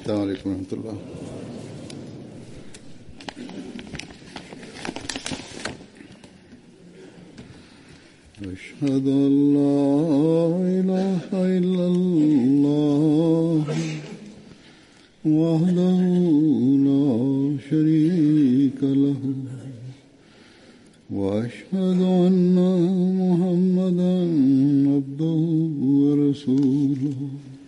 السلام عليكم ورحمة الله. أشهد أن لا إله إلا الله وحده لا شريك له وأشهد أن محمدا عبده ورسوله.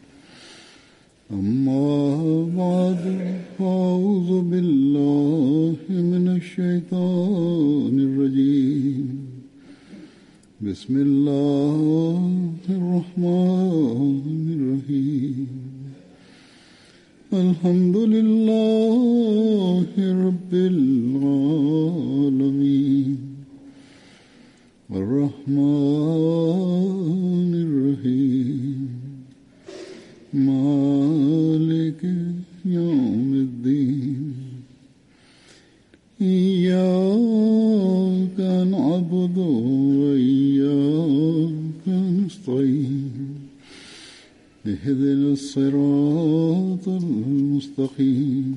أما بعد فأعوذ بالله من الشيطان الرجيم. بسم الله الرحمن الرحيم. الحمد لله رب العالمين الرحمن الرحيم مالك يوم الدين. إياك نعبد وإياك نستعين. اهدنا الصراط المستقيم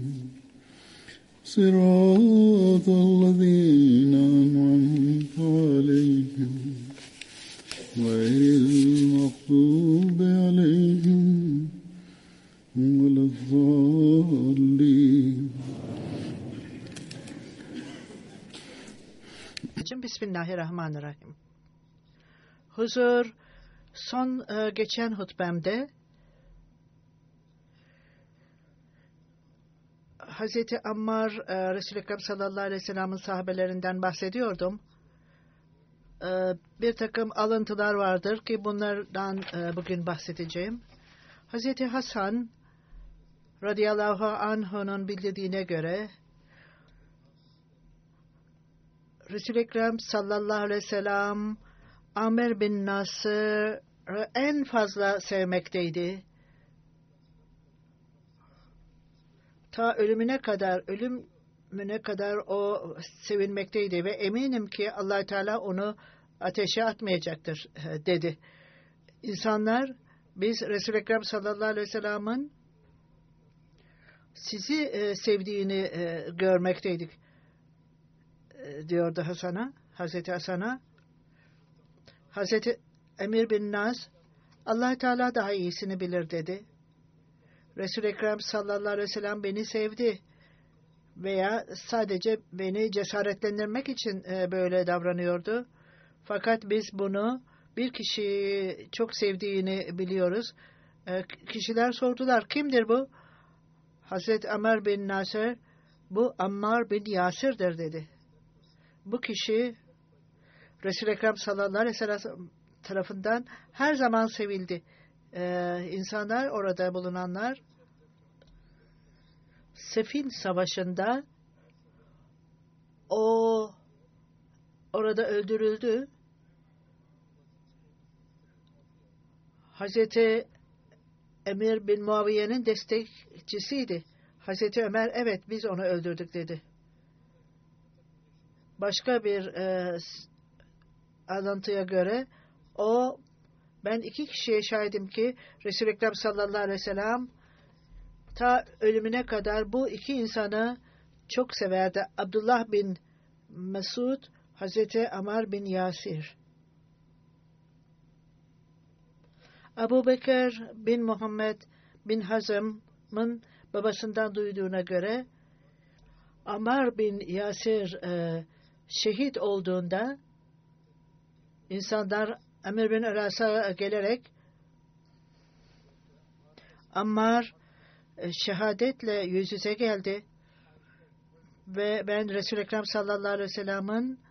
صراط الذين أنعمت عليهم غير المغضوب عليهم ولا الضالين. Bismillahirrahmanirrahim. Huzur, son geçen hutbemde Hazreti Ammar, Resul-i Ekrem sallallahu aleyhi ve sellem'in sahabelerinden bahsediyordum. Bir takım alıntılar vardır ki bunlardan bugün bahsedeceğim. Hazreti Hasan radıyallahu anh'ın bildirdiğine göre Resul-i Ekrem sallallahu aleyhi ve sellem Amr bin Nasır'ı en fazla sevmekteydi. Ta ölümüne kadar o sevinmekteydi ve eminim ki Allah Teala onu ateşe atmayacaktır dedi. İnsanlar, biz Resul-i Ekrem sallallahu aleyhi ve sellem'in sizi sevdiğini görmekteydik diyordu Hazreti Hasan'a. Hazreti Emir bin Nas, Allah Teala daha iyisini bilir dedi. Resul-i Ekrem sallallahu aleyhi ve sellem beni sevdi veya sadece beni cesaretlendirmek için böyle davranıyordu. Fakat biz bunu bir kişiyi çok sevdiğini biliyoruz. Kişiler sordular, kimdir bu? Hazreti Ammar bin Nasır, bu Ammar bin Yasir'dir dedi. Bu kişi Resul-i Ekrem sallallahu aleyhi ve sellem tarafından her zaman sevildi. İnsanlar, orada bulunanlar, Sefin Savaşı'nda o orada öldürüldü. Hazreti Emir bin Muaviye'nin destekçisiydi. Hazreti Ömer, evet biz onu öldürdük dedi. Başka bir alıntıya göre ben iki kişiye şahidim ki Resul-i Ekrem sallallahu aleyhi ve sellem ta ölümüne kadar bu iki insanı çok severdi. Abdullah bin Mesud, Hazreti Ammar bin Yasir. Abu Bekir bin Muhammed bin Hazm'ın babasından duyduğuna göre Ammar bin Yasir şehit olduğunda insanlar Amr bin As'a gelerek Ammar şehadetle yüz yüze geldi ve ben Resul-i Ekrem sallallahu aleyhi ve sellem'in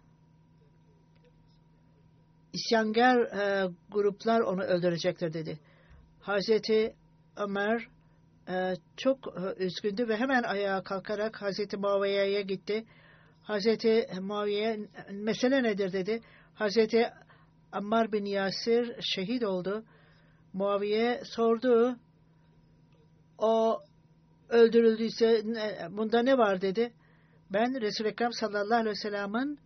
isyankar gruplar onu öldürecektir dedi. Hazreti Ömer çok üzgündü ve hemen ayağa kalkarak Hazreti Muaviye'ye gitti. Hazreti Muaviye, mesele nedir dedi. Hazreti Ammar bin Yasir şehit oldu. Muaviye sordu. O öldürüldüyse bunda ne var dedi. Ben Resul-i Ekrem sallallahu aleyhi ve sellem'in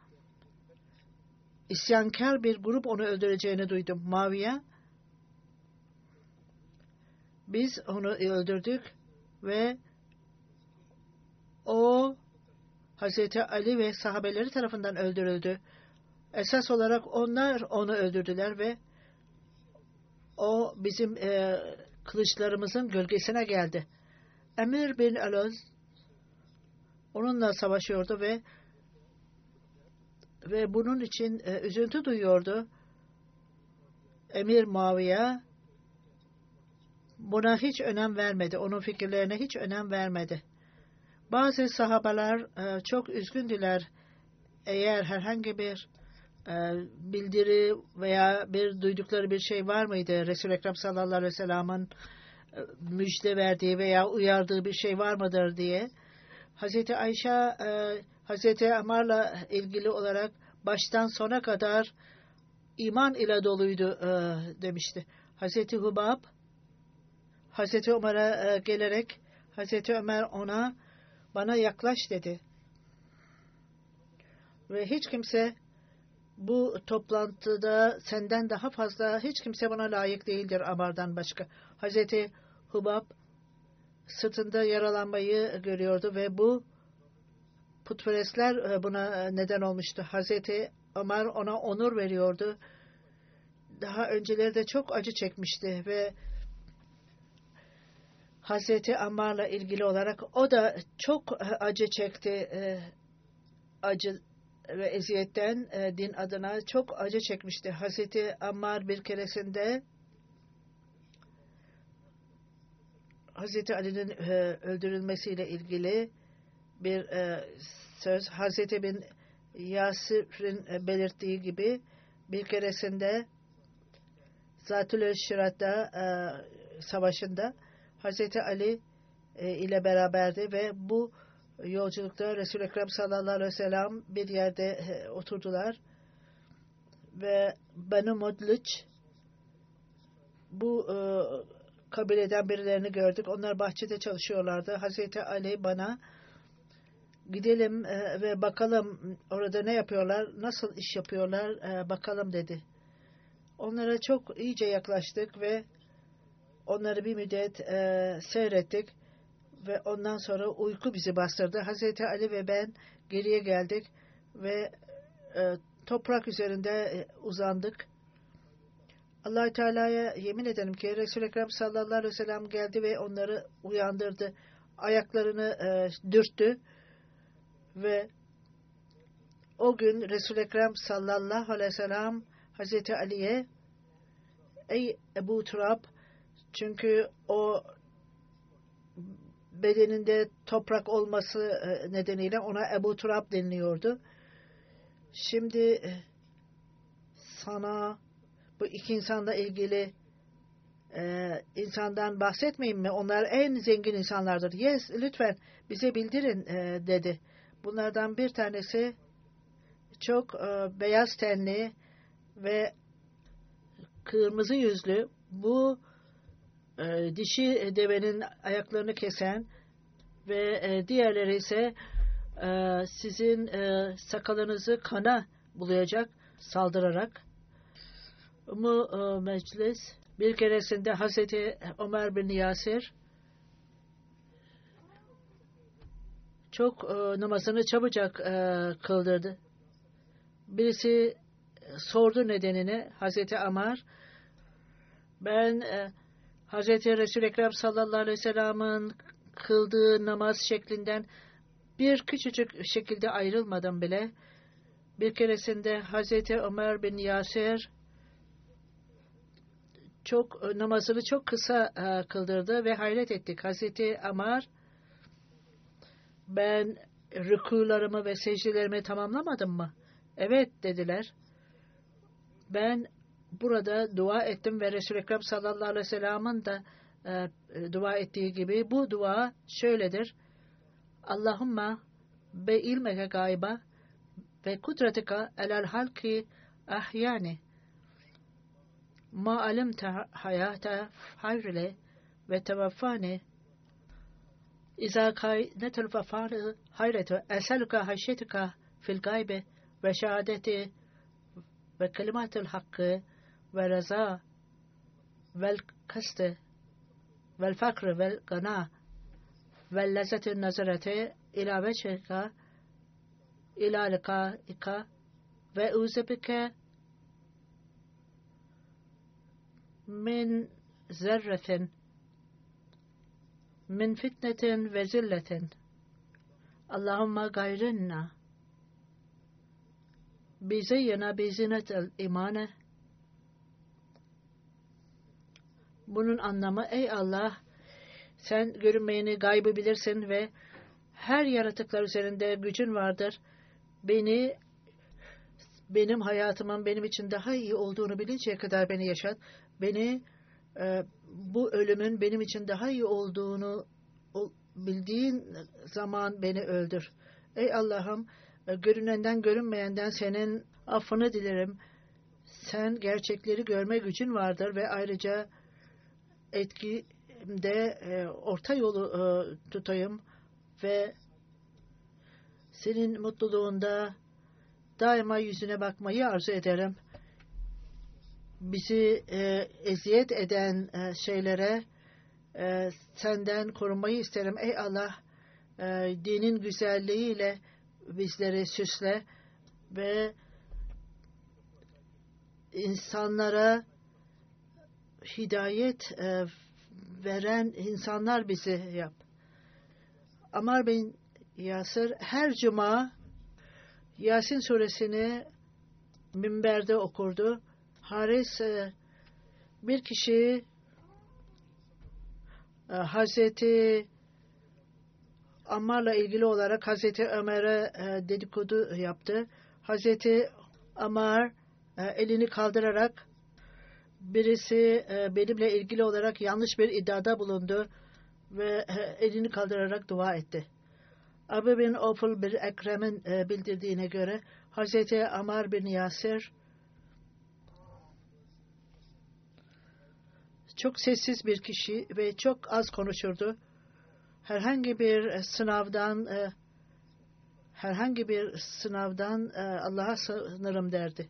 isyankar bir grup onu öldüreceğini duydum. Muaviye, biz onu öldürdük ve o Hazreti Ali ve sahabeleri tarafından öldürüldü. Esas olarak onlar onu öldürdüler ve o bizim kılıçlarımızın gölgesine geldi. Emir bin Alaz onunla savaşıyordu ve bunun için üzüntü duyuyordu. Emir Muaviye buna hiç önem vermedi. Onun fikirlerine hiç önem vermedi. Bazı sahabeler çok üzgündüler. Eğer herhangi bir bildiri veya bir duydukları bir şey var mıydı? Resul-i Ekrem sallallahu aleyhi ve sellem'in müjde verdiği veya uyardığı bir şey var mıdır diye. Hazreti Ayşe Hazreti Amar'la ilgili olarak baştan sona kadar iman ile doluydu demişti. Hazreti Hubab Hazreti Ömer'e gelerek Hazreti Ömer bana yaklaş dedi. Ve hiç kimse bu toplantıda senden daha fazla hiç kimse buna layık değildir Amar'dan başka. Hazreti Hubab sırtında yaralanmayı görüyordu ve bu putperestler buna neden olmuştu. Hazreti Ömer ona onur veriyordu. Daha önceleri de çok acı çekmişti ve Hazreti Ammar'la ilgili olarak o da çok acı çekti. Acı ve eziyetten din adına çok acı çekmişti. Hazreti Ammar bir keresinde Hazreti Ali'nin öldürülmesiyle ilgili bir söz Hazreti bin Yasir'in belirttiği gibi bir keresinde Zatül Şirat'ta savaşında Hazreti Ali ile beraberdi ve bu yolculukta Resul-i Ekrem sallallahu aleyhi ve sellem bir yerde oturdular ve Banu Mudliç bu kabileden birilerini gördük. Onlar bahçede çalışıyorlardı. Hazreti Ali bana gidelim ve bakalım orada ne yapıyorlar, nasıl iş yapıyorlar bakalım dedi. Onlara çok iyice yaklaştık ve onları bir müddet seyrettik ve ondan sonra uyku bizi bastırdı. Hazreti Ali ve ben geriye geldik ve toprak üzerinde uzandık. Allah-u Teala'ya yemin ederim ki Resul-i Ekrem sallallahu aleyhi ve sellem geldi ve onları uyandırdı. Ayaklarını dürttü ve o gün Resul-i Ekrem sallallahu aleyhi ve sellem Hazreti Ali'ye ey Ebu Turab, çünkü o bedeninde toprak olması nedeniyle ona Ebu Turab deniliyordu. Şimdi sana bu iki insanla ilgili insandan bahsetmeyeyim mi? Onlar en zengin insanlardır. Yes, lütfen bize bildirin dedi. Bunlardan bir tanesi çok beyaz tenli ve kırmızı yüzlü, bu dişi devenin ayaklarını kesen ve diğerleri ise sizin sakalınızı kana bulayacak saldırarak. Bu meclis bir keresinde Hazreti Ömer bin Yasir çok namazını çabucak kıldırdı. Birisi sordu nedenini. Hazreti Ömer, ben Hazreti Resul-i Ekrem sallallahu aleyhi ve sellem'in kıldığı namaz şeklinden bir küçücük şekilde ayrılmadım bile. Bir keresinde Hazreti Ömer bin Yasir namazını çok kısa kıldırdı ve hayret ettik. Hazreti Ömer, ben rükularımı ve secdelerimi tamamlamadım mı? Evet dediler. Ben burada dua ettim ve Resul-i Ekrem sallallahu aleyhi ve sellem'in de dua ettiği gibi bu dua şöyledir. Allahümme be ilmeke gayba ve kudretika elal halki ahyani ma alimte hayata hayrle ve tevaffani İza kaynetul vefâni hayretu eseluka haşyetuka fil gaybe ve şehadeti ve kelimatul hakkı ve reza vel kaste vel fakr vel gana ve lezzetin nazarete ila veçhika ila likaika ve uzebike min zerretin min fitnetin ve zilletin. Allahümme gayrinna bizeyyena bizinetel imane. Bunun anlamı, ey Allah, sen görünmeyeni, gaybı bilirsin ve her yaratıklar üzerinde gücün vardır. Benim hayatımın benim için daha iyi olduğunu bilinceye kadar beni yaşat. Bu ölümün benim için daha iyi olduğunu bildiğin zaman beni öldür. Ey Allah'ım, görünenden görünmeyenden senin affını dilerim. Sen gerçekleri görme gücün vardır ve ayrıca etkide orta yolu tutayım ve senin mutluluğunda daima yüzüne bakmayı arzu ederim. Bizi eziyet eden şeylere senden korunmayı isterim. Ey Allah, dinin güzelliğiyle bizleri süsle ve insanlara hidayet veren insanlar bizi yap. Ammar bin Yasir her cuma Yasin suresini minberde okurdu. Haris bir kişi Hazreti Ammar'la ilgili olarak Hazreti Ömer'e dedikodu yaptı. Hazreti Ammar elini kaldırarak birisi benimle ilgili olarak yanlış bir iddiada bulundu ve elini kaldırarak dua etti. Abu bin Oful bir Ekrem'in bildirdiğine göre Hazreti Ammar bin Yasir çok sessiz bir kişi ve çok az konuşurdu. Herhangi bir sınavdan Allah'a sığınırım derdi.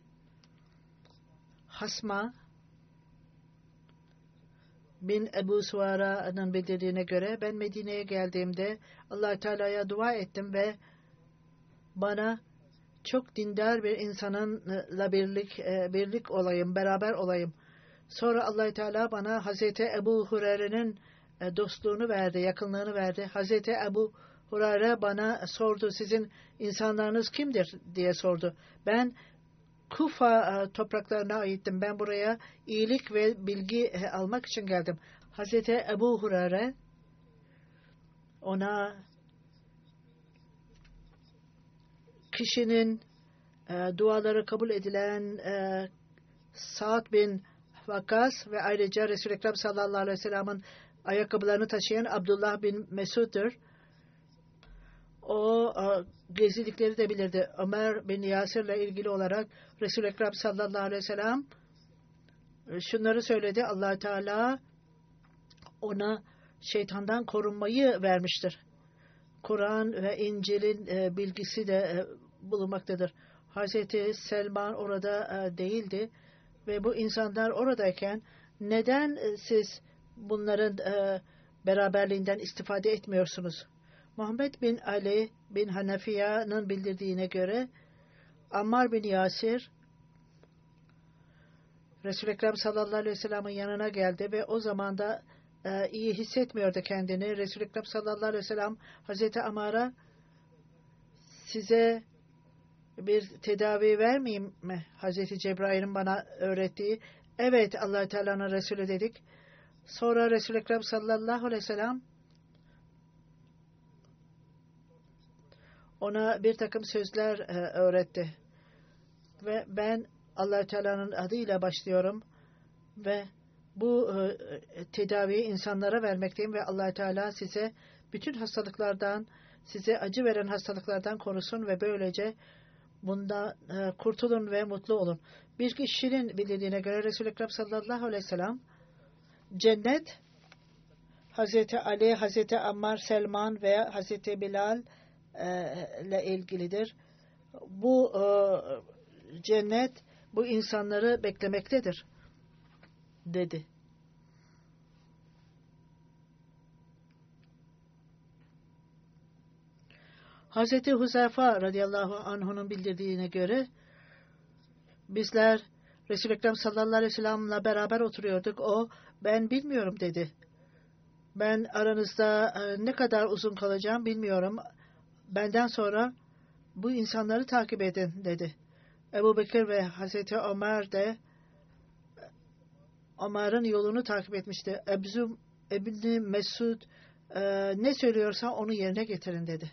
Hasma bin Ebu Suvara'nın bildirdiğine göre ben Medine'ye geldiğimde Allah Teala'ya dua ettim ve bana çok dindar bir insanınla birlik olayım, beraber olayım. Sonra Allah Teala bana Hazreti Ebu Hureyre'nin dostluğunu verdi, yakınlığını verdi. Hazreti Ebu Hureyre bana sordu, sizin insanlarınız kimdir diye sordu. Ben Kufa topraklarına aittim. Ben buraya iyilik ve bilgi almak için geldim. Hazreti Ebu Hureyre ona kişinin duaları kabul edilen Sa'd bin Vakkas ve ayrıca Resul-i Ekrem sallallahu aleyhi ve sellem'in ayakkabılarını taşıyan Abdullah bin Mesud'dur. O gezilikleri de bilirdi. Ömer bin Yasir'le ilgili olarak Resul-i Ekrem sallallahu aleyhi ve sellem şunları söyledi. Allah Teala ona şeytandan korunmayı vermiştir. Kur'an ve İncil'in bilgisi de bulunmaktadır. Hazreti Selman orada değildi ve bu insanlar oradayken neden siz bunların beraberliğinden istifade etmiyorsunuz? Muhammed bin Ali bin Hanefiya'nın bildirdiğine göre Ammar bin Yasir Resul-i Ekrem sallallahu aleyhi ve sellem'in yanına geldi ve o zaman da iyi hissetmiyordu kendini. Resul-i Ekrem sallallahu aleyhi ve sellem Hazreti Ammar'a size bir tedavi vermeyeyim mi? Hazreti Cebrail'in bana öğrettiği. Evet, Allah Teala'nın Resulü dedik. Sonra Resul-i Ekrem sallallahu aleyhi ve sellem ona bir takım sözler öğretti. Ve ben Allah Teala'nın adıyla başlıyorum ve bu tedaviyi insanlara vermekteyim ve Allah Teala size bütün hastalıklardan, size acı veren hastalıklardan korusun ve böylece bundan kurtulun ve mutlu olun. Bir kişinin bildiğine göre Resul-i Ekrem sallallahu aleyhi ve sellem cennet Hazreti Ali, Hazreti Ammar, Selman veya Hazreti Bilal ile ilgilidir. Bu cennet bu insanları beklemektedir dedi. Hazreti Huzeyfe radıyallahu anh'un bildirdiğine göre bizler Resul-i Ekrem sallallahu aleyhi ve sellem'le beraber oturuyorduk. O, ben bilmiyorum dedi. Ben aranızda ne kadar uzun kalacağım bilmiyorum. Benden sonra bu insanları takip edin dedi. Ebu Bekir ve Hazreti Ömer de Ömer'in yolunu takip etmişti. İbni Mesud ne söylüyorsa onu yerine getirin dedi.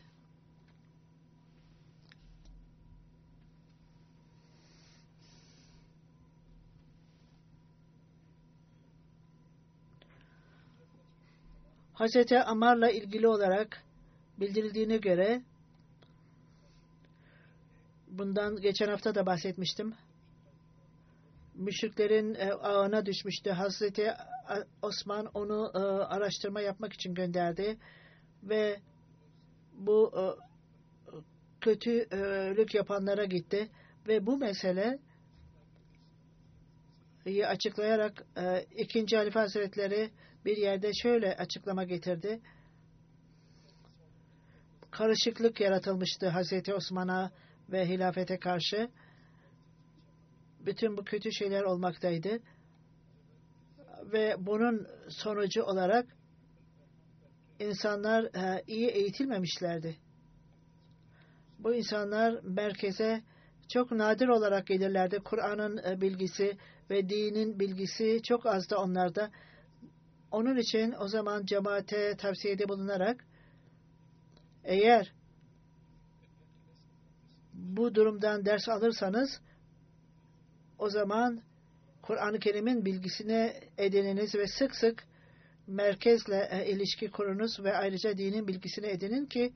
Hazreti Ömer'le ilgili olarak bildirildiğine göre, bundan geçen hafta da bahsetmiştim, müşriklerin ağına düşmüştü. Hazreti Osman onu araştırma yapmak için gönderdi ve bu kötülük yapanlara gitti ve bu meseleyi açıklayarak 2. Halife Hazretleri bir yerde şöyle açıklama getirdi. Karışıklık yaratılmıştı Hazreti Osman'a ve hilafete karşı. Bütün bu kötü şeyler olmaktaydı. Ve bunun sonucu olarak insanlar iyi eğitilmemişlerdi. Bu insanlar merkeze çok nadir olarak gelirlerdi. Kur'an'ın bilgisi ve dinin bilgisi çok azdı onlarda. Onun için o zaman cemaate tavsiyede bulunarak, eğer bu durumdan ders alırsanız o zaman Kur'an-ı Kerim'in bilgisini edininiz ve sık sık merkezle ilişki kurunuz ve ayrıca dinin bilgisini edinin ki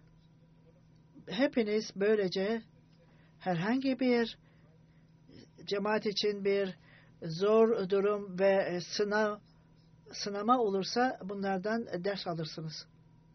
hepiniz böylece herhangi bir cemaat için bir zor durum ve sınama olursa bunlardan ders alırsınız.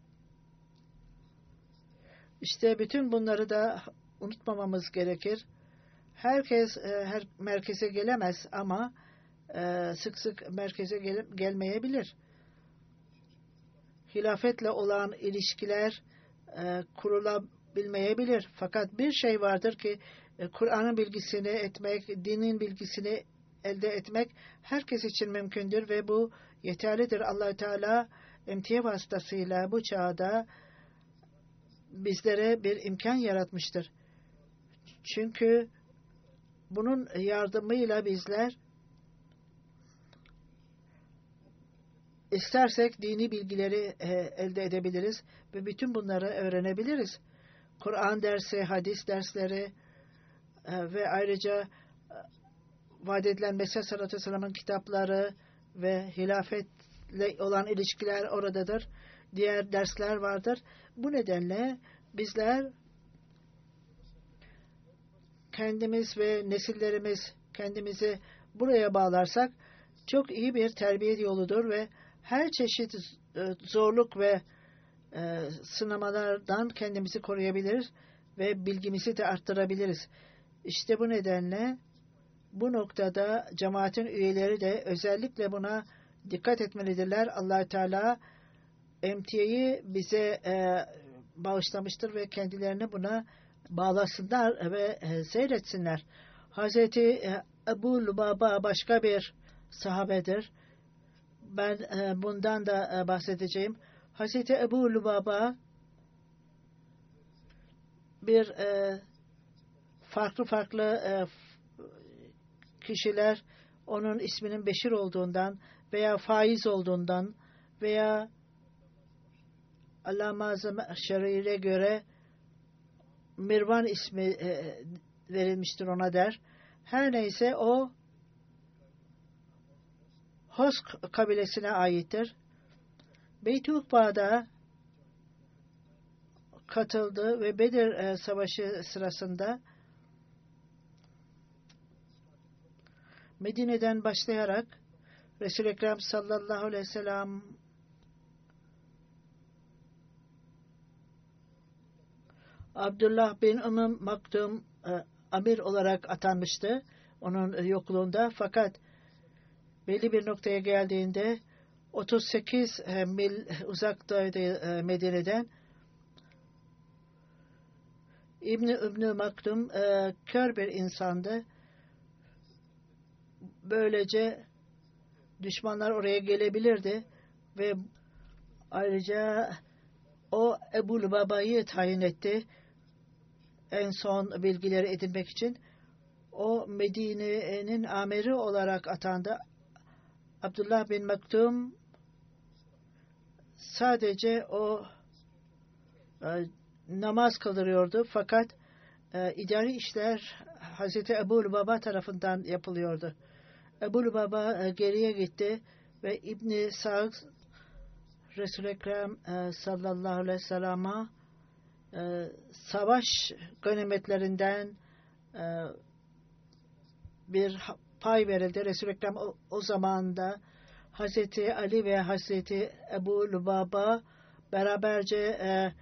İşte bütün bunları da unutmamamız gerekir. Herkes her merkeze gelemez ama sık sık merkeze gelmeyebilir. Hilafetle olan ilişkiler kurulabilmeyebilir. Fakat bir şey vardır ki Kur'an'ın bilgisini etmek, dinin bilgisini elde etmek herkes için mümkündür ve bu yeterlidir. Allah-u Teala emtiye vasıtasıyla bu çağda bizlere bir imkan yaratmıştır. Çünkü bunun yardımıyla bizler istersek dini bilgileri elde edebiliriz ve bütün bunları öğrenebiliriz. Kur'an dersi, hadis dersleri ve ayrıca vaat edilen Mesih sallallahu aleyhi ve sellem'in kitapları ve hilafetle olan ilişkiler oradadır. Diğer dersler vardır. Bu nedenle bizler kendimiz ve nesillerimiz kendimizi buraya bağlarsak çok iyi bir terbiye yoludur ve her çeşit zorluk ve sınamalardan kendimizi koruyabiliriz ve bilgimizi de arttırabiliriz. İşte bu nedenle bu noktada cemaatin üyeleri de özellikle buna dikkat etmelidirler. Allah-u Teala emtiyeyi bize bağışlamıştır ve kendilerini buna bağlasınlar ve seyretsinler. Hazreti Ebu Lubaba başka bir sahabedir. Ben bundan da bahsedeceğim. Hazreti Ebu Lubaba bir farklı kişiler onun isminin Beşir olduğundan veya Faiz olduğundan veya Allame Şerif'e göre Mirvan ismi verilmiştir ona der. Her neyse o Hos kabilesine aittir. Beyt-i Ukba'da katıldı ve Bedir Savaşı sırasında Medine'den başlayarak Resul-i Ekrem sallallahu aleyhi ve sellem Abdullah bin Maktum amir olarak atanmıştı onun yokluğunda. Fakat belli bir noktaya geldiğinde 38 mil uzaktaydı Medine'den. İbni Maktum kör bir insandı. Böylece düşmanlar oraya gelebilirdi ve ayrıca o Ebu Lubaba'yı tayin etti en son bilgileri edinmek için. O Medine'nin amiri olarak atandı. Abdullah bin Maktum sadece o namaz kıldırıyordu fakat idari işler Hazreti Ebu Lubaba tarafından yapılıyordu. Ebu Lubaba geriye gitti ve İbn-i Sa'd Resul-i Ekrem sallallahu aleyhi ve sellem'e savaş ganimetlerinden bir pay verildi. Resul-i Ekrem o zamanda Hazreti Ali ve Hazreti Ebu Lubaba beraberce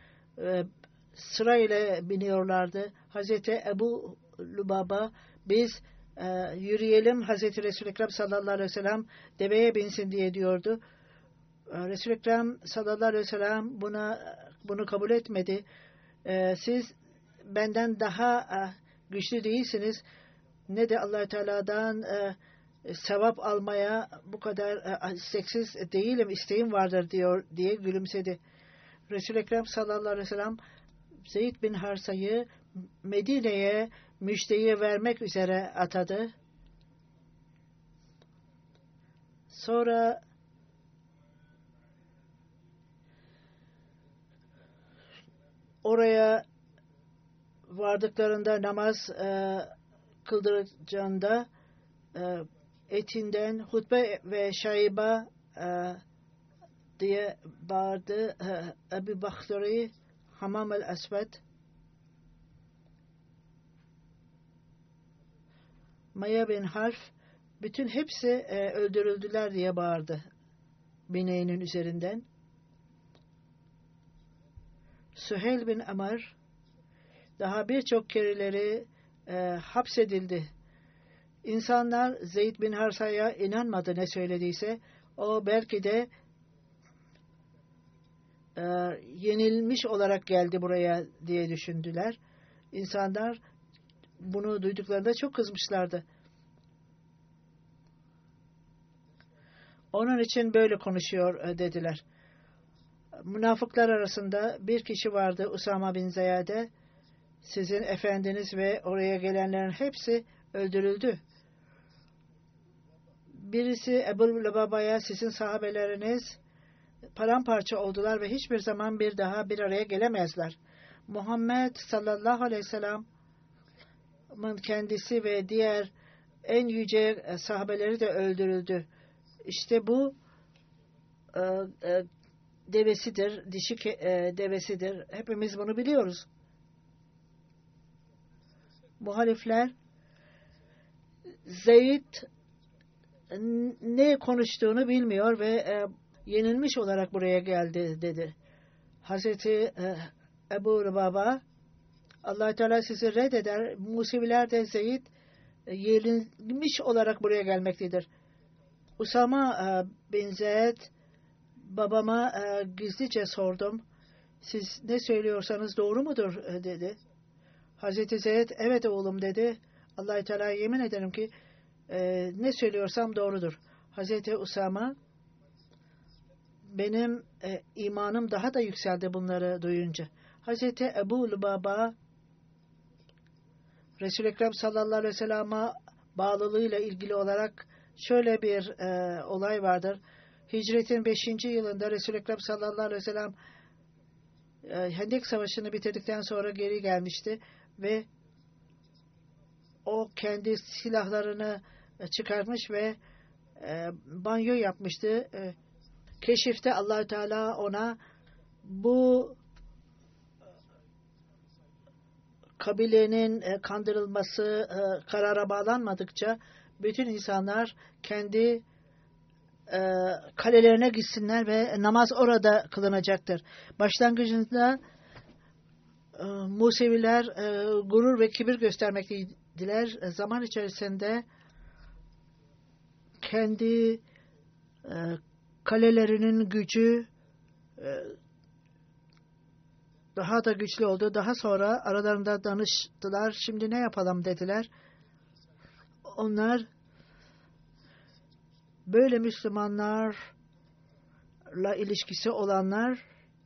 sırayla biniyorlardı. Hazreti Ebu Lubaba biz yürüyelim Hazreti Resul-i Ekrem sallallahu aleyhi ve sellem deveye binsin diye diyordu. Resul-i Ekrem sallallahu aleyhi ve sellem bunu kabul etmedi. Siz benden daha güçlü değilsiniz. Ne de Allah-u Teala'dan sevap almaya bu kadar isteksiz değilim, isteğim vardır diye gülümsedi. Resul-i Ekrem sallallahu aleyhi ve sellem Zeyd bin Harsa'yı Medine'ye müjdeyi vermek üzere atadı. Sonra oraya vardıklarında namaz kıldıracağında etinden hutbe ve şaiba diye bağırdı. Ebu Bakhtari Hamam el-Esved Maya bin Harf bütün hepsi öldürüldüler diye bağırdı bineğinin üzerinden. Süheyl bin Amr daha birçok kereleri hapsedildi. İnsanlar Zeyd bin Harsa'ya inanmadı ne söylediyse. O belki de yenilmiş olarak geldi buraya diye düşündüler. İnsanlar bunu duyduklarında çok kızmışlardı. Onun için böyle konuşuyor dediler. Münafıklar arasında bir kişi vardı, Usama bin Ziyade. Sizin efendiniz ve oraya gelenlerin hepsi öldürüldü. Birisi Ebu Lubaba'ya sizin sahabeleriniz paramparça oldular ve hiçbir zaman bir daha bir araya gelemezler. Muhammed sallallahu aleyhi ve sellem'in kendisi ve diğer en yüce sahabeleri de öldürüldü. İşte bu devesidir, dişi devesidir. Hepimiz bunu biliyoruz. Muhalifler Zeyd ne konuştuğunu bilmiyor ve yenilmiş olarak buraya geldi dedi. Hazreti Ebu Lubaba Allah-u Teala sizi reddeder. Museviler de Zeyd yenilmiş olarak buraya gelmektedir. Usama bin Zeyd babama gizlice sordum. Siz ne söylüyorsanız doğru mudur dedi. Hazreti Zeyd evet oğlum dedi. Allah-u Teala'ya yemin ederim ki ne söylüyorsam doğrudur. Hazreti Usama benim imanım daha da yükseldi bunları duyunca. Hazreti Ebu Lubaba Resul-i Ekrem sallallahu aleyhi ve sellem'e bağlılığıyla ilgili olarak şöyle bir olay vardır. Hicretin 5. yılında Resul-i Ekrem sallallahu aleyhi ve sellem Hendek Savaşı'nı bitirdikten sonra geri gelmişti ve o kendi silahlarını çıkarmış ve banyo yapmıştı. Keşifte Allah-u Teala ona bu kabilenin kandırılması karara bağlanmadıkça bütün insanlar kendi kalelerine gitsinler ve namaz orada kılınacaktır. Başlangıcında Museviler gurur ve kibir göstermekteydiler. Zaman içerisinde kendi kalelerinin gücü daha da güçlü oldu. Daha sonra aralarında danıştılar. Şimdi ne yapalım dediler. Onlar böyle Müslümanlarla ilişkisi olanlar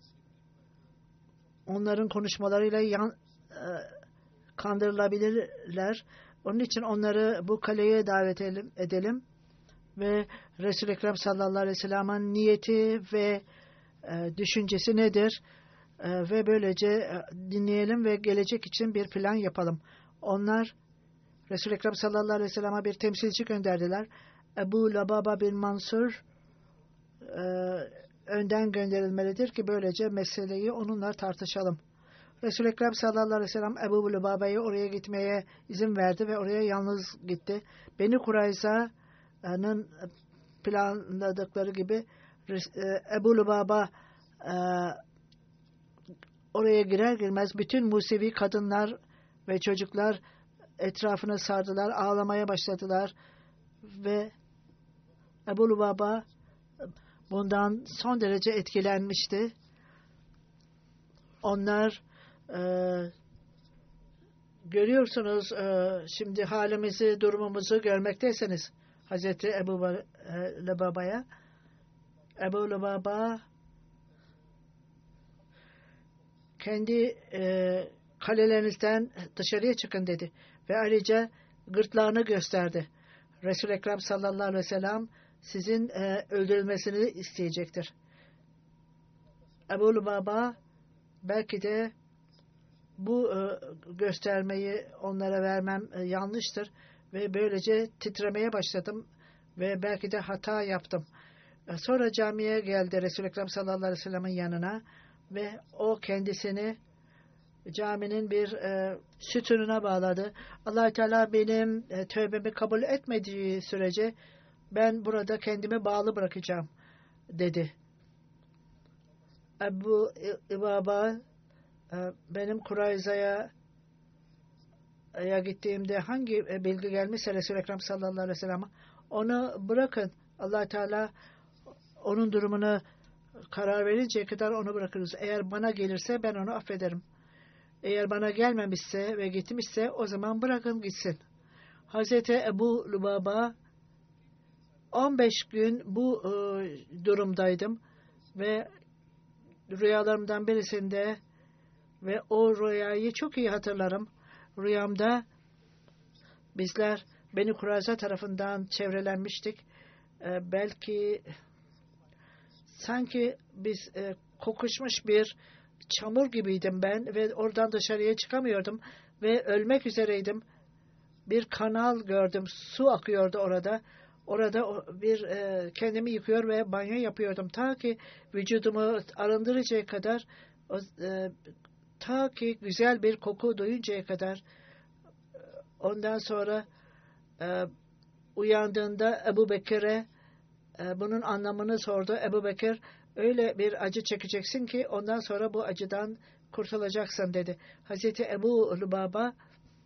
onların konuşmalarıyla kandırılabilirler. Onun için onları bu kaleye davet edelim ve Resul-i Ekrem sallallahu aleyhi ve sellem'in niyeti ve düşüncesi nedir? Ve böylece dinleyelim ve gelecek için bir plan yapalım. Onlar Resul-i Ekrem sallallahu aleyhi ve sellem'e bir temsilci gönderdiler. Ebu Lubaba bin Mansur önden gönderilmelidir ki böylece meseleyi onunla tartışalım. Resul-i Ekrem sallallahu aleyhi ve sellem Ebu Lubaba'yı oraya gitmeye izin verdi ve oraya yalnız gitti. Beni Kurayza'nın planladıkları gibi Ebu Lubaba oraya girer girmez bütün Musevi kadınlar ve çocuklar etrafına sardılar, ağlamaya başladılar ve Ebu Lubaba bundan son derece etkilenmişti. Onlar görüyorsunuz şimdi halimizi, durumumuzu görmekteyseniz Hazreti Ebu Lubaba'ya Ebu Lubaba kendi kalelerinizden dışarıya çıkın dedi ve ayrıca gırtlağını gösterdi. Resul-i Ekrem sallallahu aleyhi ve sellem sizin öldürülmesini isteyecektir. Ebu Lubaba belki de bu göstermeyi onlara vermem yanlıştır ve böylece titremeye başladım ve belki de hata yaptım. Sonra camiye geldi Resul-i Ekrem sallallahu aleyhi ve sellem'in yanına ve o kendisini caminin bir sütununa bağladı. Allah Teala benim tövbemi kabul etmediği sürece ben burada kendimi bağlı bırakacağım dedi. Ebu Lubaba benim Kurayza'ya gittiğimde hangi bilgi gelmişse Resul-i Ekrem sallallahu aleyhi ve sellem'e onu bırakın. Allah Teala onun durumunu karar verinceye kadar onu bırakırız. Eğer bana gelirse ben onu affederim. Eğer bana gelmemişse ve gitmişse o zaman bırakın gitsin. Hazreti Ebu Lubaba 15 gün bu durumdaydım ve rüyalarımdan birisinde ve o rüyayı çok iyi hatırlarım. Rüyamda bizler Beni Kurayza tarafından çevrelenmiştik. Belki sanki biz kokuşmuş bir çamur gibiydim ben ve oradan dışarıya çıkamıyordum ve ölmek üzereydim. Bir kanal gördüm, su akıyordu orada. Orada bir kendimi yıkıyor ve banyo yapıyordum. Ta ki vücudumu arındırıncaya kadar, ta ki güzel bir koku duyuncaya kadar. Ondan sonra uyandığında Ebu Bekir'e bunun anlamını sordu. Ebu Bekir, öyle bir acı çekeceksin ki ondan sonra bu acıdan kurtulacaksın dedi. Hazreti Ebu Lubaba,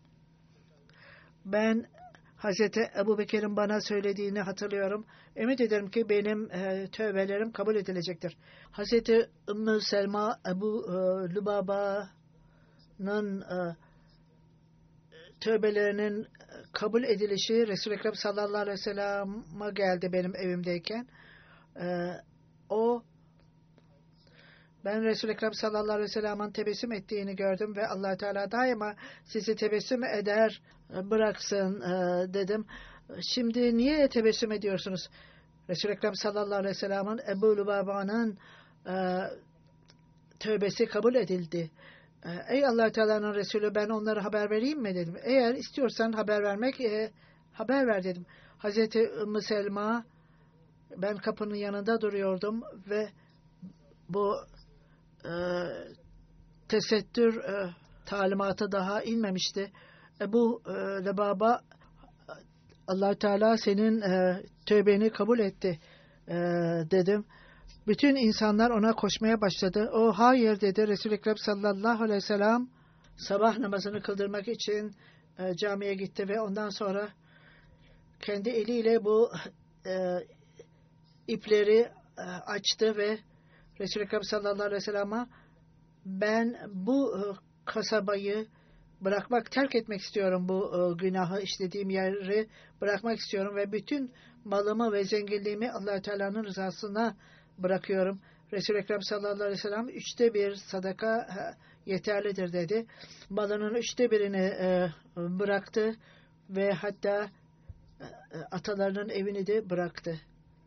ben Hazreti Ebu Bekir'in bana söylediğini hatırlıyorum. Ümit ederim ki benim tövbelerim kabul edilecektir. Hazreti Ümmü Selma Ebu Lubaba'nın tövbelerinin kabul edilişi Resul-i Ekrem sallallahu aleyhi ve sellem'e geldi benim evimdeyken. Ben Resul-i Ekrem sallallahu aleyhi ve sellem'in tebessüm ettiğini gördüm ve Allah Teala daima sizi tebessüm eder bıraksın dedim. Şimdi niye tebessüm ediyorsunuz? Resul-i Ekrem sallallahu aleyhi ve sellem'in Ebu Lubaba'nın tövbesi kabul edildi. Ey Allah Teala'nın Resulü, ben onlara haber vereyim mi dedim. Eğer istiyorsan haber vermek haber ver dedim. Hazreti Ümmü Selma, ben kapının yanında duruyordum ve bu tesettür talimatı daha inmemişti. Ebu Lubaba, Allah Teala senin tövbeni kabul etti dedim. Bütün insanlar ona koşmaya başladı. O hayır dedi. Resul-i Ekrem sallallahu aleyhi ve sellem sabah namazını kıldırmak için camiye gitti ve ondan sonra kendi eliyle bu ipleri açtı ve Resul-i Ekrem sallallahu aleyhi ve sellem'e ben bu kasabayı terk etmek istiyorum. Bu günahı işlediğim yeri bırakmak istiyorum ve bütün malımı ve zenginliğimi Allah Teala'nın rızasına bırakıyorum. Resul-i Ekrem sallallahu aleyhi ve sellem 1/3 sadaka yeterlidir dedi. Malının 1/3'ini bıraktı ve hatta atalarının evini de bıraktı.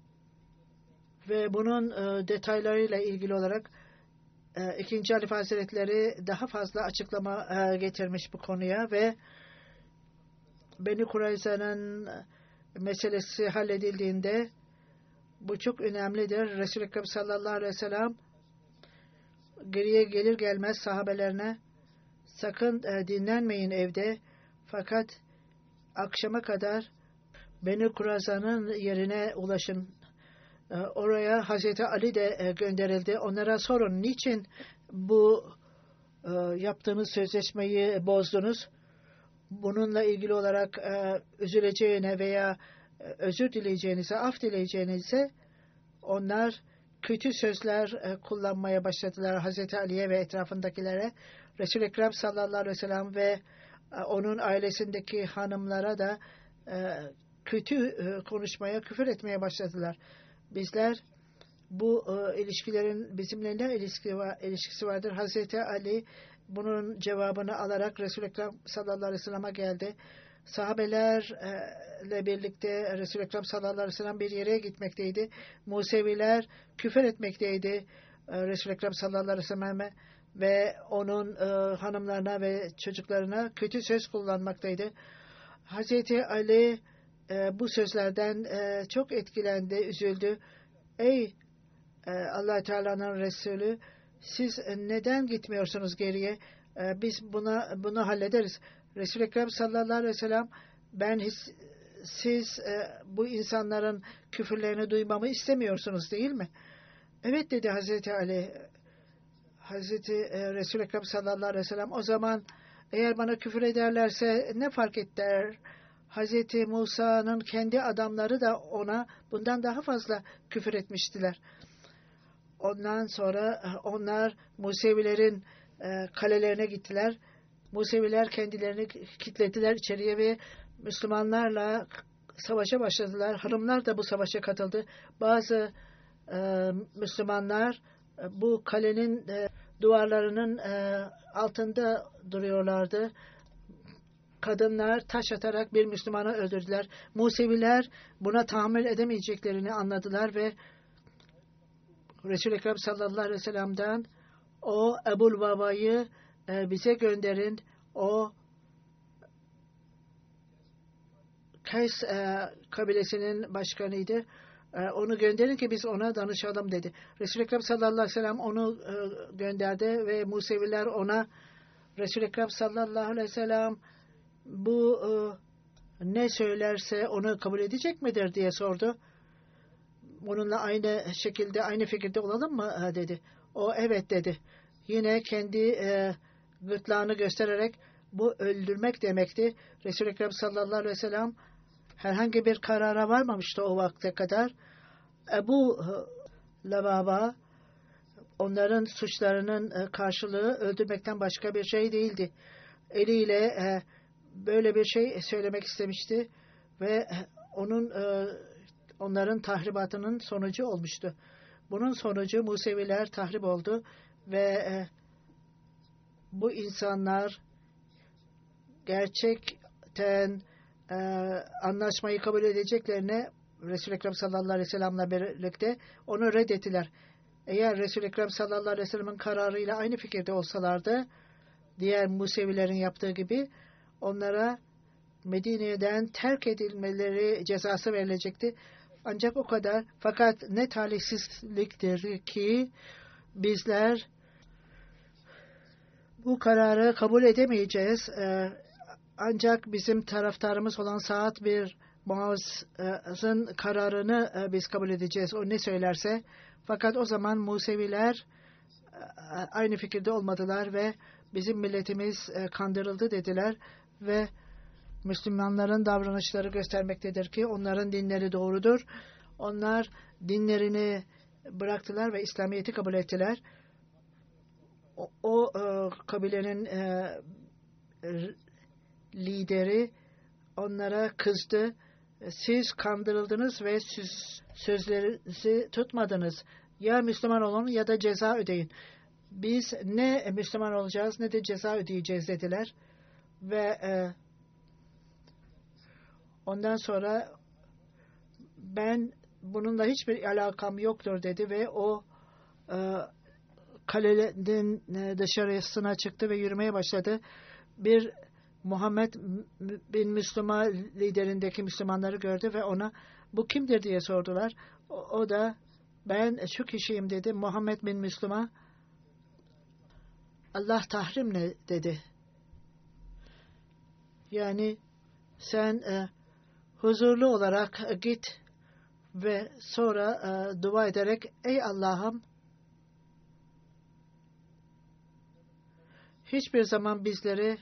Ve bunun detaylarıyla ilgili olarak II. Halife Hazretleri daha fazla açıklama getirmiş bu konuya ve Beni Kurayza'nın meselesi halledildiğinde bu çok önemlidir. Resul-i Ekrem sallallahu aleyhi ve sellem geriye gelir gelmez sahabelerine sakın dinlenmeyin evde, fakat akşama kadar Beni Kurayza'nın yerine ulaşın. Oraya Hazreti Ali de gönderildi. Onlara sorun, niçin bu yaptığınız sözleşmeyi bozdunuz? Bununla ilgili olarak üzüleceğine veya özür dileyeceğinize, af dileyeceğinize onlar kötü sözler kullanmaya başladılar Hazreti Ali'ye ve etrafındakilere. Resul-i Ekrem sallallahu aleyhi ve sellem ve onun ailesindeki hanımlara da kötü konuşmaya, küfür etmeye başladılar. Bizler bu ilişkilerin bizimle ne ilişkisi vardır? Hazreti Ali bunun cevabını alarak Resul-i Ekrem sallallahu aleyhi ve sellem'e geldi. Sahabelerle birlikte Resul-i Ekrem sallallahu aleyhi ve sellem bir yere gitmekteydi. Museviler küfür etmekteydi Resul-i Ekrem sallallahu aleyhi ve sellem'e ve onun hanımlarına ve çocuklarına kötü söz kullanmaktaydı. Hazreti Ali bu sözlerden çok etkilendi, üzüldü. Ey Allah Teala'nın Resulü, siz neden gitmiyorsunuz geriye? Biz bunu hallederiz. Resul-i Ekrem sallallahu aleyhi ve sellem, siz bu insanların küfürlerini duymamı istemiyorsunuz değil mi? Evet dedi Hazreti Ali. Hazreti Resul-i Ekrem sallallahu aleyhi ve sellem, o zaman eğer bana küfür ederlerse ne fark eder? Hazreti Musa'nın kendi adamları da ona bundan daha fazla küfür etmiştiler. Ondan sonra onlar Musevilerin kalelerine gittiler. Museviler kendilerini kilitlediler içeriye ve Müslümanlarla savaşa başladılar. Hanımlar da bu savaşa katıldı. Bazı Müslümanlar bu kalenin duvarlarının altında duruyorlardı. Kadınlar taş atarak bir Müslümanı öldürdüler. Museviler buna tahammül edemeyeceklerini anladılar ve Resul-i Ekrem sallallahu aleyhi ve sellem'den o Ebul Baba'yı bize gönderin. O Kays kabilesinin başkanıydı. Onu gönderin ki biz ona danışalım dedi. Resul-i Ekrem sallallahu aleyhi ve sellem onu gönderdi ve Museviler ona Resul-i Ekrem sallallahu aleyhi ve sellem bu ne söylerse onu kabul edecek midir diye sordu. Onunla aynı şekilde, aynı fikirde olalım mı dedi. O evet dedi. Yine kendi gırtlağını göstererek bu öldürmek demekti. Resul-i Ekrem sallallahu aleyhi ve sellem herhangi bir karara varmamıştı o vakte kadar. Ebu Lubaba onların suçlarının karşılığı öldürmekten başka bir şey değildi. Eliyle böyle bir şey söylemek istemişti ve onların tahribatının sonucu olmuştu. Bunun sonucu Museviler tahrip oldu ve bu insanlar gerçekten anlaşmayı kabul edeceklerine Resul-i Ekrem sallallahu aleyhi ve sellem'le birlikte onu reddettiler. Eğer Resul-i Ekrem sallallahu aleyhi ve sellem'in kararıyla aynı fikirde olsalardı, diğer Musevilerin yaptığı gibi onlara Medine'den terk edilmeleri cezası verilecekti. Ancak o kadar. Fakat ne talihsizliktir ki bizler bu kararı kabul edemeyeceğiz. Ancak bizim taraftarımız olan Sa'd bin Muaz'ın kararını biz kabul edeceğiz. O ne söylerse. Fakat o zaman Museviler aynı fikirde olmadılar ve bizim milletimiz kandırıldı dediler ve Müslümanların davranışları göstermektedir ki onların dinleri doğrudur. Onlar dinlerini bıraktılar ve İslamiyet'i kabul ettiler. o kabilenin lideri onlara kızdı. Siz kandırıldınız ve siz sözlerinizi tutmadınız. Ya Müslüman olun ya da ceza ödeyin. Biz ne Müslüman olacağız ne de ceza ödeyeceğiz dediler. Ve ondan sonra ben bununla hiçbir alakam yoktur dedi ve o kaleden dışarısına çıktı ve yürümeye başladı. Bir Muhammed bin Müslüman liderindeki Müslümanları gördü ve ona bu kimdir diye sordular. O da ben şu kişiyim dedi. Muhammed bin Müslüman Allah tahrim ne dedi. Yani sen huzurlu olarak git ve sonra dua ederek ey Allah'ım hiçbir zaman bizleri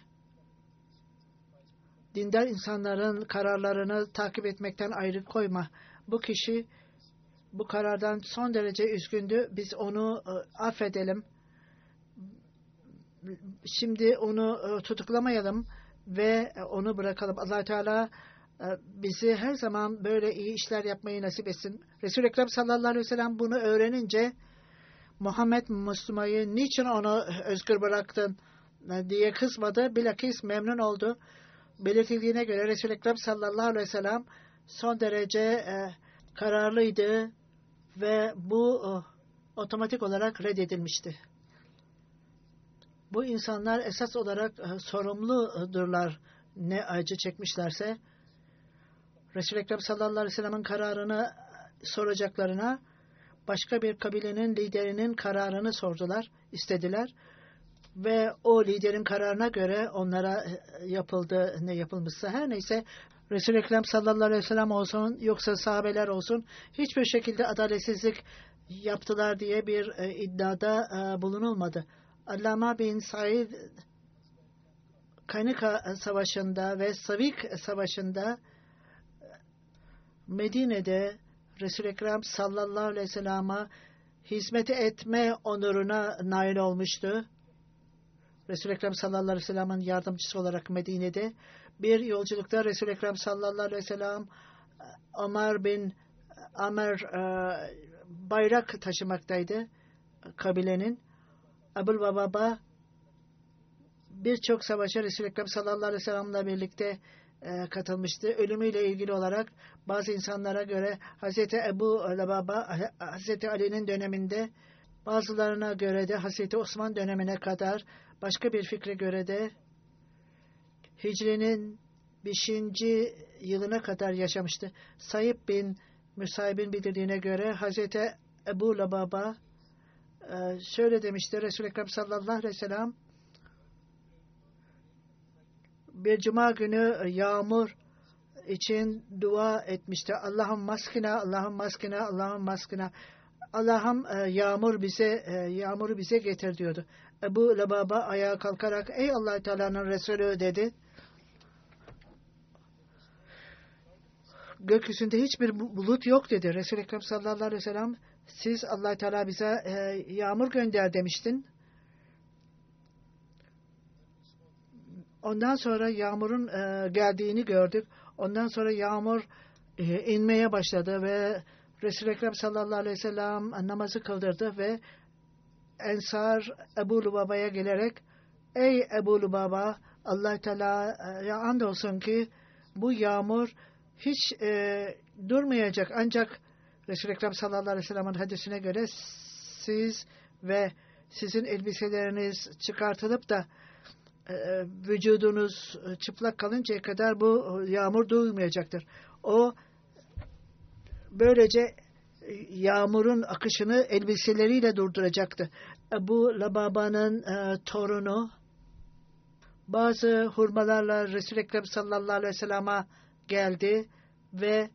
dindar insanların kararlarını takip etmekten ayrı koyma. Bu kişi bu karardan son derece üzgündü. Biz onu affedelim. Şimdi onu tutuklamayalım ve onu bırakalım. Allah Teala bizi her zaman böyle iyi işler yapmayı nasip etsin. Resul-i Ekrem sallallahu aleyhi ve sellem bunu öğrenince Muhammed Müslüman'ı niçin onu özgür bıraktın diye kızmadı. Bilakis memnun oldu. Belirtildiğine göre Resul-i Ekrem sallallahu aleyhi ve sellem son derece kararlıydı ve bu otomatik olarak reddedilmişti. Bu insanlar esas olarak sorumludurlar ne acı çekmişlerse. Resul-i Ekrem sallallahu aleyhi ve sellem'in kararını soracaklarına başka bir kabilenin liderinin kararını sordular, istediler. Ve o liderin kararına göre onlara yapıldı ne yapılmışsa her neyse Resul-i Ekrem sallallahu aleyhi ve sellem olsun yoksa sahabeler olsun hiçbir şekilde adaletsizlik yaptılar diye bir iddiada bulunulmadı. Allama bin Said Kanika Savaşı'nda ve Savik Savaşı'nda Medine'de Resul-i Ekrem sallallahu aleyhi ve sellem'e hizmet etme onuruna nail olmuştu. Resul-i Ekrem sallallahu aleyhi ve sellem'in yardımcısı olarak Medine'de bir yolculukta Resul-i Ekrem sallallahu aleyhi ve sellem Ömer bin Amer bayrak taşımaktaydı kabilenin. Ebul Bababa birçok savaşa Resul-i Ekrem sallallahu aleyhi ve sellem'le birlikte katılmıştı. Ölümüyle ilgili olarak bazı insanlara göre Hazreti Ebu Bababa Hazreti Ali'nin döneminde, bazılarına göre de Hazreti Osman dönemine kadar, başka bir fikre göre de Hicri'nin 5. yılına kadar yaşamıştı. Said bin Müsaib'in bildirdiğine göre Hazreti Ebu Bababa şöyle demişti. Resul-i Ekrem sallallahu aleyhi ve sellem bir cuma günü yağmur için dua etmişti. Allah'ım maskina, Allah'ım maskina, Allah'ım maskina. Allah'ım yağmuru bize getir diyordu. Ebu Lubaba ayağa kalkarak ey Allah Teala'nın Resulü dedi. Gökyüzünde hiçbir bulut yok dedi. Resul-i Ekrem sallallahu aleyhi ve sellem siz Allah Teala bize yağmur gönder demiştin. Ondan sonra yağmurun geldiğini gördük. Ondan sonra yağmur inmeye başladı ve Resul-i Ekrem sallallahu aleyhi ve sellem namazı kıldırdı ve Ensar Ebu Lubaba'ya gelerek ey Ebu Lubaba Allah Teala'ya andolsun ki bu yağmur hiç durmayacak. Ancak Resul-i Ekrem sallallahu aleyhi ve sellem'in hadisine göre siz ve sizin elbiseleriniz çıkartılıp da vücudunuz çıplak kalıncaya kadar bu yağmur durmayacaktır. O böylece yağmurun akışını elbiseleriyle durduracaktı. Ebu Lubaba'nın torunu bazı hurmalarla Resul-i Ekrem sallallahu aleyhi ve sellem'e geldi ve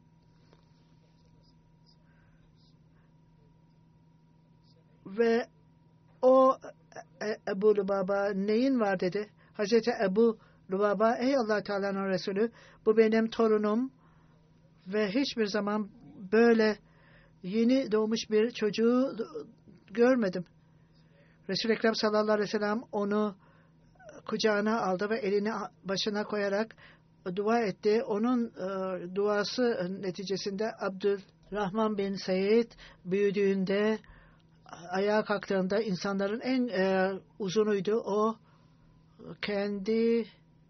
o Ebu Lubaba neyin var dedi. Hazreti Ebu Lubaba ey Allah Teala'nın Resulü bu benim torunum ve hiçbir zaman böyle yeni doğmuş bir çocuğu görmedim. Resul-i Ekrem sallallahu aleyhi ve sellem onu kucağına aldı ve elini başına koyarak dua etti. Onun duası neticesinde Abdülrahman bin Said büyüdüğünde, ayağa kalktığında insanların en uzunuydu. O kendi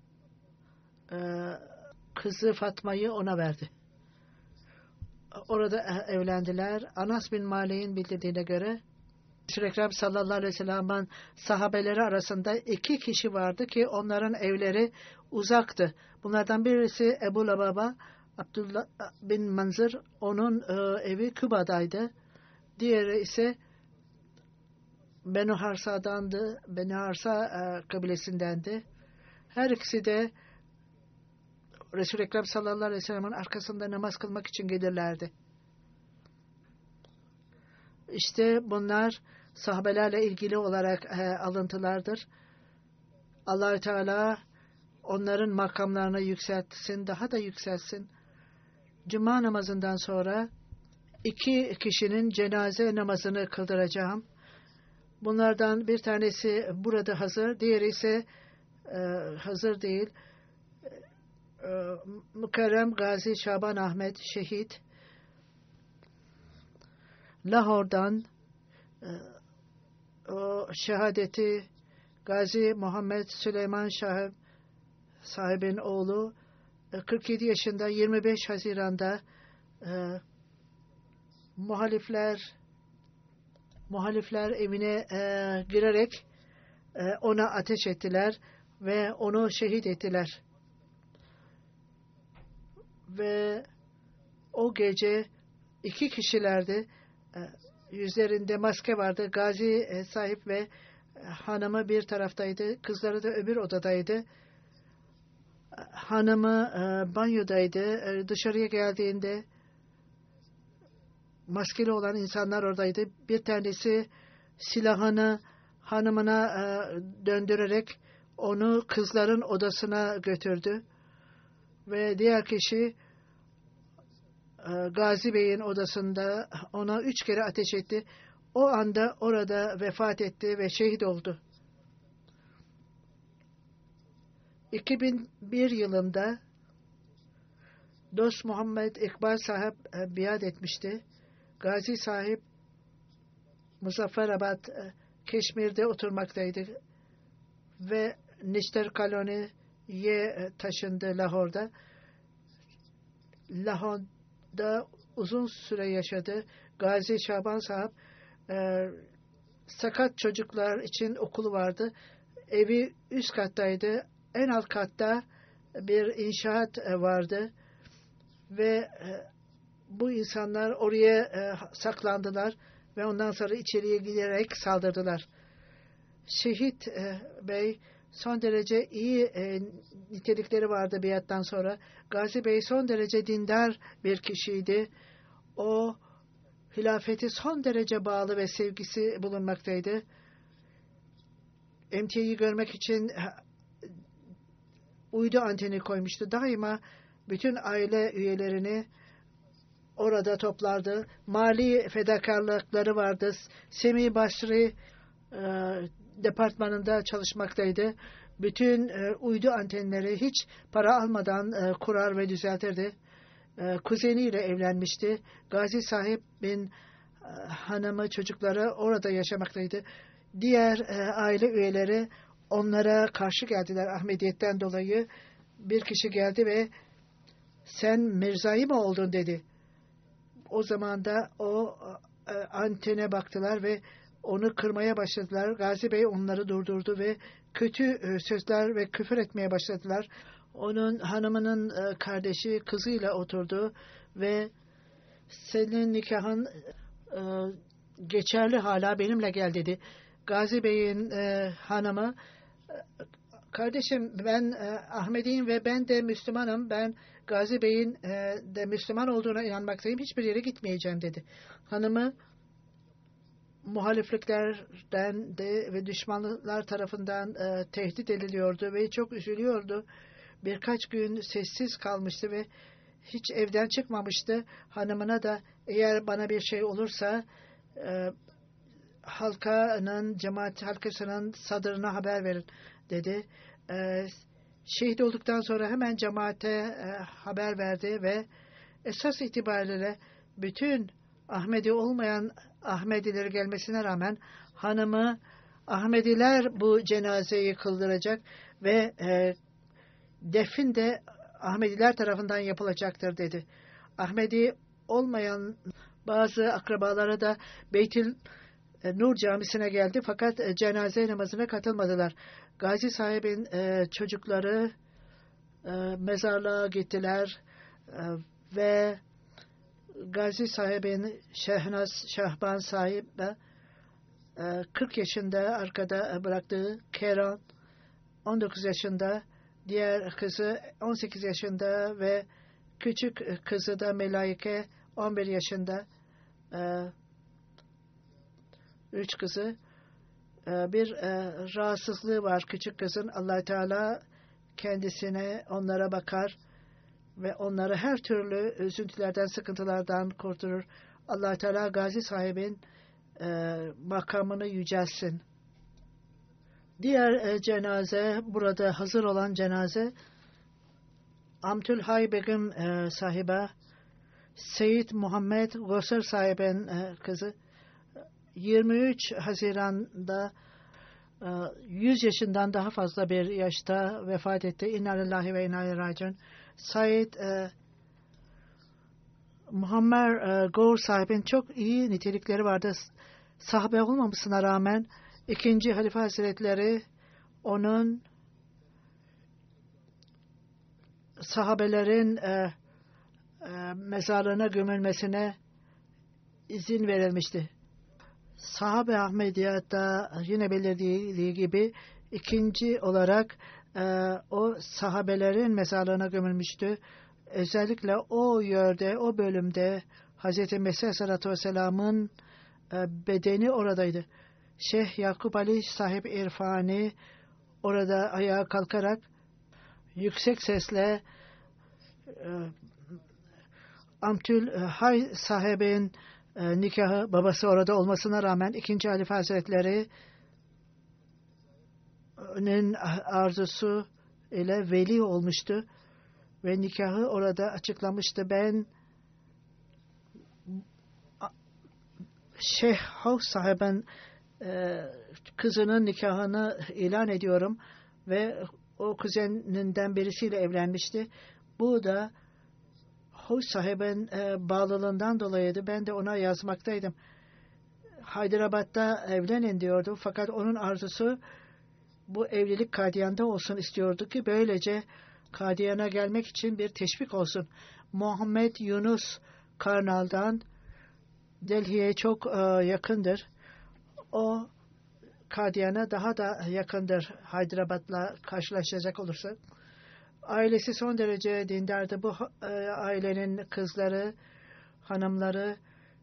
kızı Fatma'yı ona verdi. Orada evlendiler. Anas bin Malik'in bildirdiğine göre Resul-i Ekrem sallallahu aleyhi ve sellem'in sahabeleri arasında 2 kişi vardı ki onların evleri uzaktı. Bunlardan birisi Ebu Lababa, Abdullah bin Manzır, onun evi Küba'daydı. Diğeri ise Benu Harsa'dandı. Benu Harsa kabilesindendi. Her ikisi de Resul-i Ekrem sallallahu aleyhi ve sellem'in arkasında namaz kılmak için gelirlerdi. İşte bunlar sahabelerle ilgili olarak alıntılardır. Allah-u Teala onların makamlarını yükseltsin, daha da yükseltsin. Cuma namazından sonra 2 kişinin cenaze namazını kıldıracağım. Bunlardan bir tanesi burada hazır, diğeri ise hazır değil. Mukarrem Gazi Şaban Ahmet şehit. Lahor'dan o şehadeti Gazi Muhammed Süleyman Şahip sahibin oğlu 47 yaşında 25 Haziran'da muhalifler evine girerek ona ateş ettiler ve onu şehit ettiler. Ve o gece 2 kişilerdi. Yüzlerinde maske vardı. Gazi sahip ve hanımı bir taraftaydı. Kızları da öbür odadaydı. Hanımı banyodaydı. Dışarıya geldiğinde maskeli olan insanlar oradaydı. Bir tanesi silahını hanımına döndürerek onu kızların odasına götürdü. Ve diğer kişi Gazi Bey'in odasında ona 3 kere ateş etti. O anda orada vefat etti ve şehit oldu. 2001 yılında Dost Muhammed İkbal sahip biat etmişti. Gazi sahip Muzafferabad, Keşmir'de oturmaktaydı ve Nişter Kaloni'ye taşındı Lahor'da. Lahor'da uzun süre yaşadı. Gazi Şaban sahip sakat çocuklar için okulu vardı. Evi üst kattaydı. En alt katta bir inşaat vardı ve bu insanlar oraya saklandılar ve ondan sonra içeriye giderek saldırdılar. Şehit Bey son derece iyi nitelikleri vardı biattan sonra. Gazi Bey son derece dindar bir kişiydi. O hilafeti son derece bağlı ve sevgisi bulunmaktaydı. MT'yi görmek için uydu anteni koymuştu. Daima bütün aile üyelerini orada toplardı. Mali fedakarlıkları vardı. Semih Basri departmanında çalışmaktaydı. Bütün uydu antenleri hiç para almadan kurar ve düzeltirdi. Kuzeniyle evlenmişti. Gazi sahibin hanımı, çocukları orada yaşamaktaydı. Diğer aile üyeleri onlara karşı geldiler Ahmediyetten dolayı. Bir kişi geldi ve sen Mirza'yı mı oldun dedi. O zaman da o antene baktılar ve onu kırmaya başladılar. Gazi Bey onları durdurdu ve kötü sözler ve küfür etmeye başladılar. Onun hanımının kardeşi kızıyla oturdu ve senin nikahın geçerli hala benimle gel dedi. Gazi Bey'in hanımı kardeşim ben Ahmediyim ve ben de Müslümanım. Ben Gazi Bey'in de Müslüman olduğuna inanmaktayım. Hiçbir yere gitmeyeceğim dedi. Hanımı muhalifliklerden de ve düşmanlar tarafından tehdit ediliyordu ve çok üzülüyordu. Birkaç gün sessiz kalmıştı ve hiç evden çıkmamıştı. Hanımına da eğer bana bir şey olursa cemaat halkasının sadrına haber verin dedi. Şehit olduktan sonra hemen cemaate haber verdi ve esas itibariyle bütün Ahmedi olmayan Ahmediler gelmesine rağmen hanımı Ahmediler bu cenazeyi kıldıracak ve defin de Ahmediler tarafından yapılacaktır dedi. Ahmedi olmayan bazı akrabaları da Beytül Nur Camisi'ne geldi fakat cenaze namazına katılmadılar. Gazi sahibin çocukları mezarlığa gittiler ve Gazi sahibin Şahban sahip de 40 yaşında arkada bıraktığı Keran 19 yaşında, diğer kızı 18 yaşında ve küçük kızı da Melaike 11 yaşında. 3 kızı. Bir rahatsızlığı var küçük kızın. Allah Teala kendisine onlara bakar ve onları her türlü üzüntülerden, sıkıntılardan kurtarır. Allah Teala Gazi sahibin makamını yücelsin. Diğer cenaze, burada hazır olan cenaze Amtülhay Begim sahibe Seyyid Muhammed Gosser sahibin kızı 23 Haziran'da 100 yaşından daha fazla bir yaşta vefat etti. İnna lillahi ve inna ileyhi raciun. Said Muhammed Gor sahibin çok iyi nitelikleri vardı. Sahabe olmamasına rağmen 2. Halife Hazretleri onun sahabelerin mezarlığına gömülmesine izin verilmişti. Sahabe Ahmediyat'ta yine belirtildiği gibi ikinci olarak o sahabelerin mezarlığına gömülmüştü. Özellikle o yerde, o bölümde Hz. Mesih Aleyhisselatü Vesselam'ın bedeni oradaydı. Şeyh Yakup Ali sahip İrfani orada ayağa kalkarak yüksek sesle Amtülhay sahibin nikahı, babası orada olmasına rağmen 2. Halife Hazretleri'nin arzusu ile veli olmuştu ve nikahı orada açıklamıştı. Ben Şeyh Havs sahibin kızının nikahını ilan ediyorum ve o kuzeninden birisiyle evlenmişti. Bu da Havs sahibin bağlılığından dolayıydı. Ben de ona yazmaktaydım. Hyderabad'da evlenin diyordu. Fakat onun arzusu bu evlilik Kadiyan'da olsun istiyordu ki böylece Kadiyan'a gelmek için bir teşvik olsun. Muhammed Yunus Karnal'dan Delhi'ye çok yakındır. O Kadiyan'a daha da yakındır Hyderabad'la karşılaşacak olursa. Ailesi son derece dindardı. Bu ailenin kızları, hanımları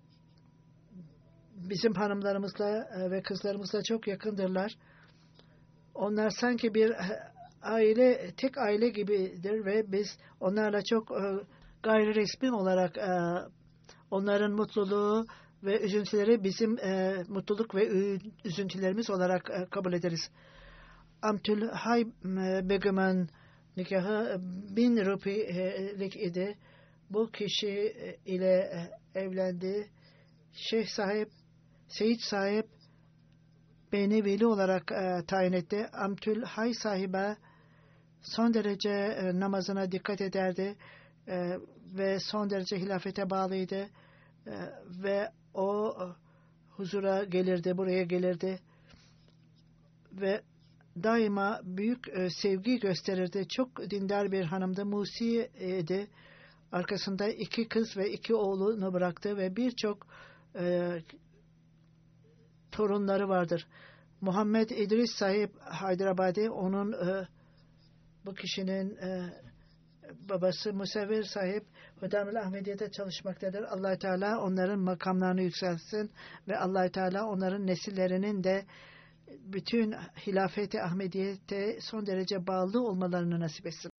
bizim hanımlarımızla ve kızlarımızla çok yakındırlar. Onlar sanki bir aile, tek aile gibidir ve biz onlarla çok gayri resmi olarak onların mutluluğu ve üzüntüleri bizim mutluluk ve üzüntülerimiz olarak kabul ederiz. Amtülhay Begüm'ün nikahı 1000 rupilik idi. Bu kişi ile evlendi. Şeyh sahip, Seyyid sahip beni veli olarak tayin etti. Amtülhay sahibe son derece namazına dikkat ederdi ve son derece hilafete bağlıydı ve o huzura gelirdi, buraya gelirdi ve daima büyük sevgi gösterirdi. Çok dindar bir hanımdı. Musi'ydi. Arkasında 2 kız ve 2 oğlunu bıraktı ve birçok torunları vardır. Muhammed İdris sahip Hyderabadi, onun bu kişinin babası Musavvir sahip Hudamül Ahmediye'de çalışmaktadır. Allah Teala onların makamlarını yükselsin ve Allah Teala onların nesillerinin de bütün hilafeti Ahmediyete son derece bağlı olmalarını nasip etsin.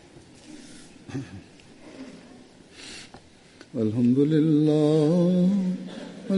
Elhamdülillah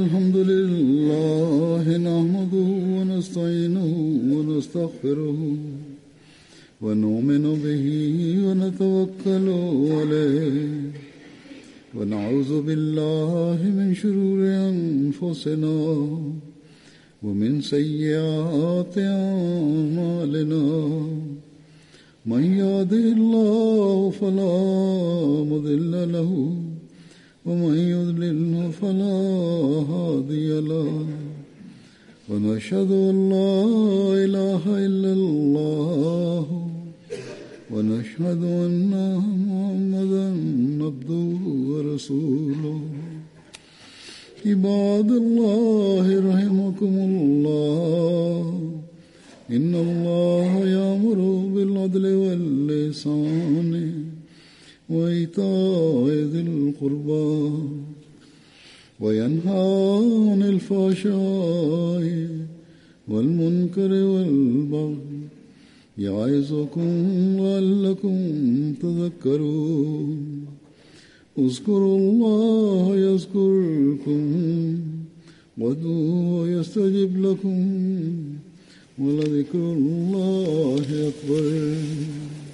الحمد لله نحمده ونستعينه ونستغفره ونؤمن به ونتوكل عليه ونعوذ بالله من شرور أنفسنا ومن سيئات أعمالنا من يهده الله فلا مضل له ومن يضلل فلا هادي له ونشهد أن لا إله إلا الله ونشهد أن محمدا عبده ورسوله عباد الله رحمكم الله إن الله يأمر بالعدل والإحسان وإيتاء ذي القربى وينهى عن الفحشاء والمنكر والبغي يعظكم لعلكم تذكرون اذكروا الله يذكركم وادعوه يستجب لكم ولذكر الله أكبر